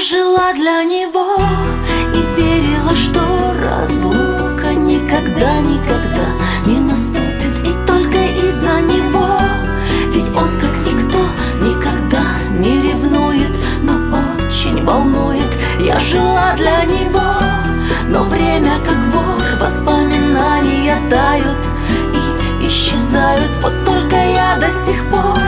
жила для него и верила, что разлука никогда, никогда не наступит. И только из-за него, ведь он как никто никогда не ревнует, но очень волнует. Я жила для него, но время как вор, воспоминания тают и исчезают. Вот только я до сих пор